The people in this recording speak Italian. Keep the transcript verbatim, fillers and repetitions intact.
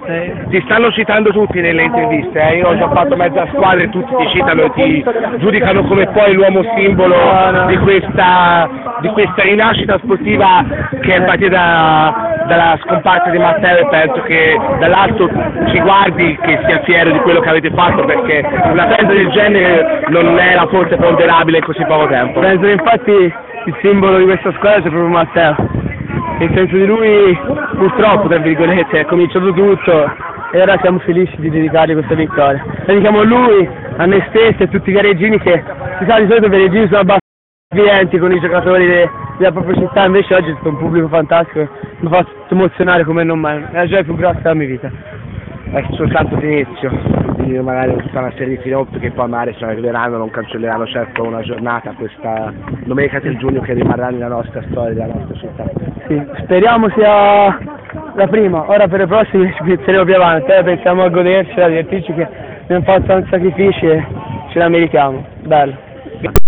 Eh, Ti stanno citando tutti nelle interviste, eh? Io ho già fatto mezza squadra e tutti ti citano e ti giudicano come poi l'uomo simbolo No, no. di questa di questa rinascita sportiva che è partita da, dalla scomparsa di Matteo, e penso che dall'alto ci guardi, che sia fiero di quello che avete fatto, perché una festa del genere non era forse ponderabile in così poco tempo. Penso che infatti il simbolo di questa squadra sia proprio Matteo. Nel senso di lui, purtroppo, tra virgolette, è cominciato tutto e ora siamo felici di dedicargli questa vittoria. Dedichiamo a lui, a noi stessi e a tutti i gareggini che, si sa, di solito i gareggini sono abbastanza clienti con i giocatori de, della propria città, invece oggi è stato un pubblico fantastico, mi ha fatto emozionare come non mai, è la gioia più grossa della mia vita. È soltanto l'inizio, quindi magari tutta una serie di flop che poi magari se ne arriveranno, non cancelleranno certo una giornata, questa domenica tre giugno, che rimarrà nella nostra storia, della nostra città. Sì, speriamo sia la prima, ora per le prossime ci penseremo più avanti, eh, pensiamo a goderci, a divertirci, che abbiamo fatto tanti sacrifici e ce la meritiamo, bello.